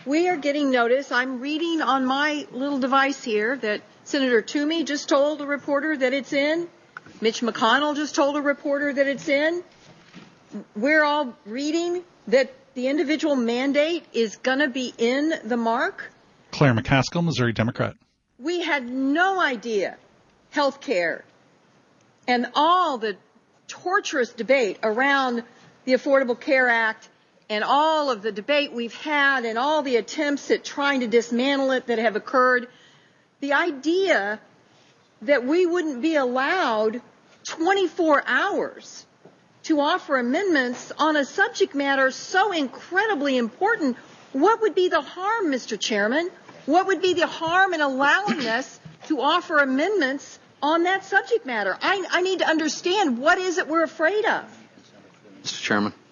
We are getting notice. I'm reading on my little device here that Senator Toomey just told a reporter that it's in. Mitch McConnell just told a reporter that it's in. We're all reading that the individual mandate is going to be in the mark. Claire McCaskill, Missouri Democrat. We had no idea health care and all the torturous debate around the Affordable Care Act and all of the debate we've had and all the attempts at trying to dismantle it that have occurred. The idea that we wouldn't be allowed 24 hours to offer amendments on a subject matter so incredibly important, what would be the harm, Mr. Chairman? What would be the harm in allowing us to offer amendments on that subject matter? I need to understand, what is it we're afraid of? Mr. Chairman.